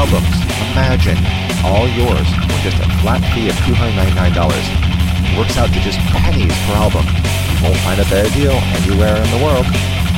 albums. Imagine, all yours for just a flat fee of $299. Works out to just pennies per album. You won't find a better deal anywhere in the world.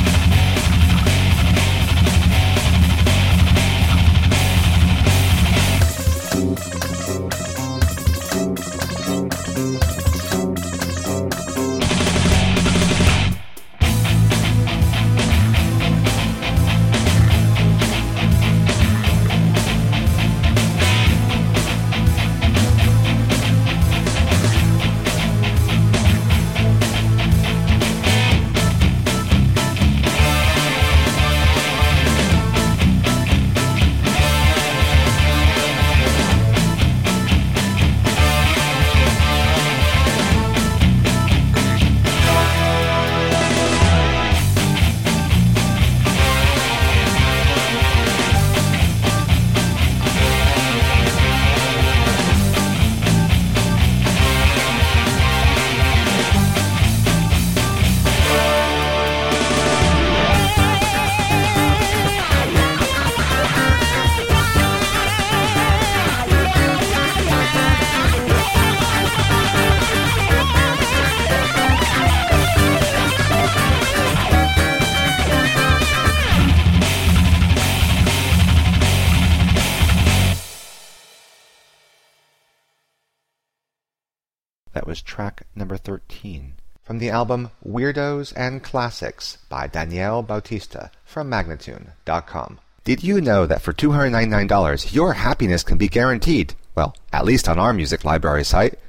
That was track number 13 from the album Weirdos and Classics by Danielle Bautista from Magnatune.com. Did you know that for $299 your happiness can be guaranteed? Well, at least on our music library site.